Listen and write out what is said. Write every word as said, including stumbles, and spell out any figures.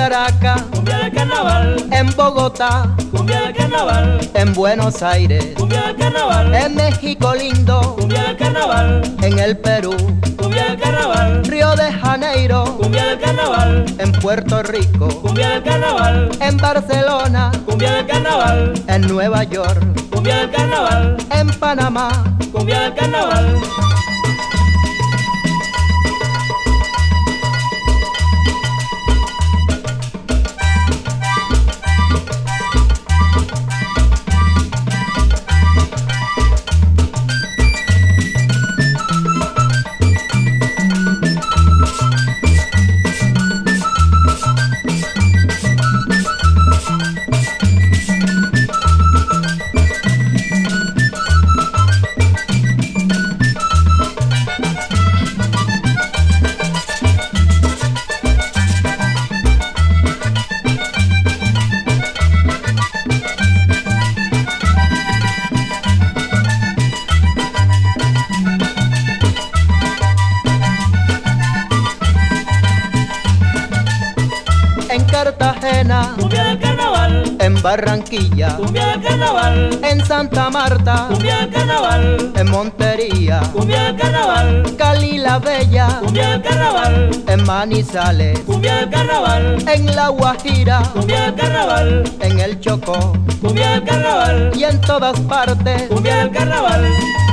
Caracas, cumbia del carnaval, en Bogotá, cumbia del carnaval, en Buenos Aires, cumbia del carnaval, en México lindo, cumbia del carnaval, en el Perú, cumbia del carnaval, Río de Janeiro, cumbia del carnaval, en Puerto Rico, cumbia del carnaval, en Barcelona, cumbia del carnaval, en Nueva York, cumbia del carnaval, en Panamá. cumbia del carnaval. En Cartagena, Cumbia del carnaval, en Barranquilla, cumbia del carnaval, en Santa Marta, cumbia del carnaval, en Montería, cumbia del carnaval, Cali la Bella, cumbia del carnaval, en Manizales, cumbia del carnaval, en La Guajira, cumbia del carnaval, en el Chocó cumbia del carnaval, y en todas partes. cumbia del carnaval.